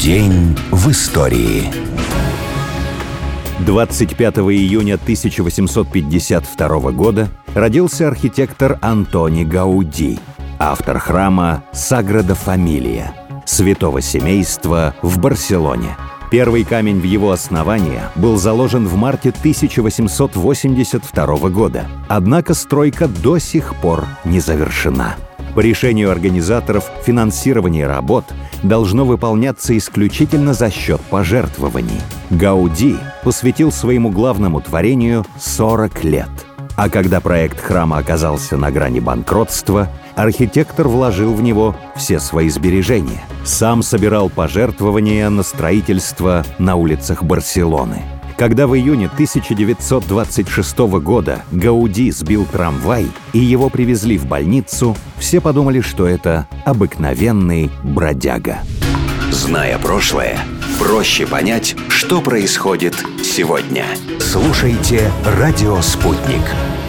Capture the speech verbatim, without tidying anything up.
День в истории. двадцать пятого июня тысяча восемьсот пятьдесят второго года родился архитектор Антони Гауди, автор храма Саграда Фамилия, святого семейства в Барселоне. Первый камень в его основание был заложен в марте тысяча восемьсот восемьдесят второго года, однако стройка до сих пор не завершена. По решению организаторов, финансирование работ должно выполняться исключительно за счет пожертвований. Гауди посвятил своему главному творению сорок лет. А когда проект храма оказался на грани банкротства, архитектор вложил в него все свои сбережения. Сам собирал пожертвования на строительство на улицах Барселоны. Когда в июне тысяча девятьсот двадцать шестого года Гауди сбил трамвай и его привезли в больницу, все подумали, что это обыкновенный бродяга. Зная прошлое, проще понять, что происходит сегодня. Слушайте «Радио Спутник».